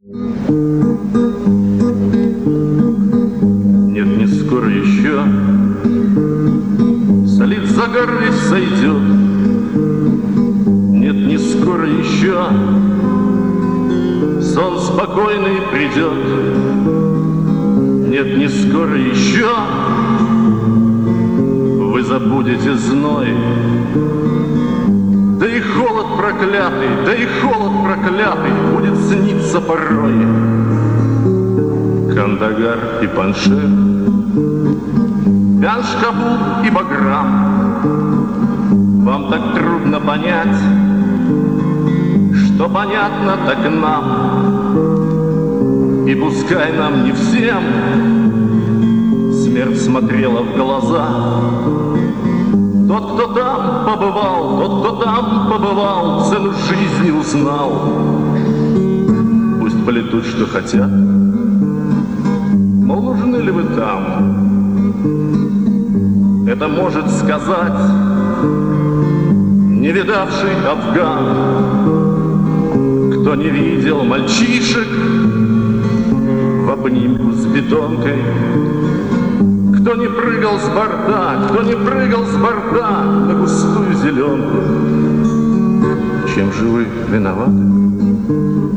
Нет, не скоро еще солид загар весь сойдет. Нет, не скоро еще сон спокойный придет. Нет, не скоро еще вы забудете зной. Да и холод проклятый, да и холод проклятый будет сниться порой. Кандагар и Паншер, Пянш-Кабул и Баграм. Вам так трудно понять, что понятно так нам. И пускай нам не всем смерть смотрела в глаза. Тот, кто там побывал, тот, кто там побывал, цену жизни узнал. Пусть полетут, что хотят, мол, нужны ли вы там? Это может сказать не видавший афган, кто не видел мальчишек в обнимку с бетонкой, кто не прыгал с борта, кто не прыгал с борта на густую зеленку. Чем же вы виноваты?